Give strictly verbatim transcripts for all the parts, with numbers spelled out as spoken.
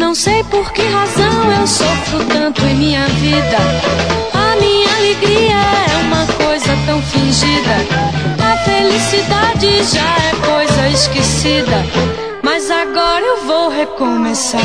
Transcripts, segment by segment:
Não sei por que razão eu sofro tanto em minha vida. A minha alegria é uma coisa tão fingida. A felicidade já é coisa esquecida. Mas agora eu vou recomeçar.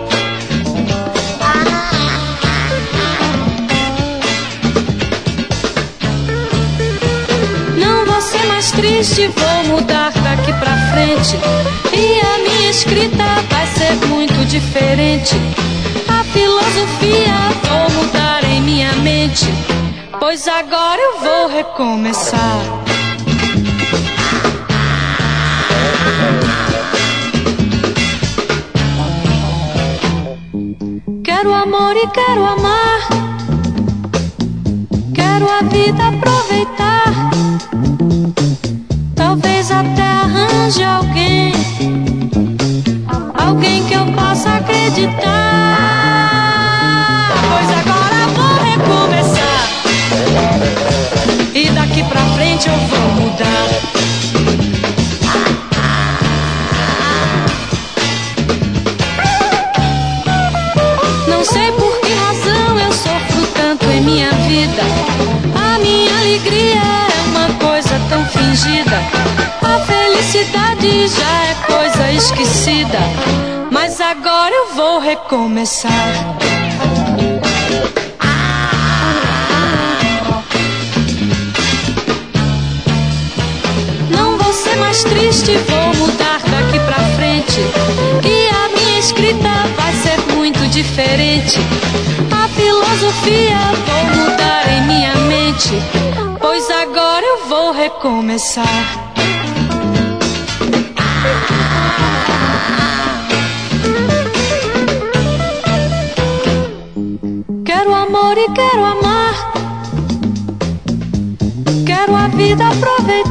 Não vou ser mais triste, vou mudar daqui pra frente. E a minha escrita vai ser muito diferente. A filosofia vou mudar em minha mente, pois agora eu vou recomeçar. Quero amor e quero amar. Quero a vida aproveitar. Talvez até arranje alguém, alguém que eu possa acreditar. Pois agora vou recomeçar. E daqui pra frente eu vou mudar. Não sei por que razão eu sofro tanto em minha vida. A minha alegria é uma coisa tão fingida. A felicidade já é coisa esquecida. Mas agora eu vou recomeçar. Não vou ser mais triste, vou mudar daqui pra frente. E a minha escrita vai ser muito diferente. A filosofia vou mudar em minha mente, pois agora eu vou recomeçar. Quero amor e quero amar. Quero a vida aproveitar.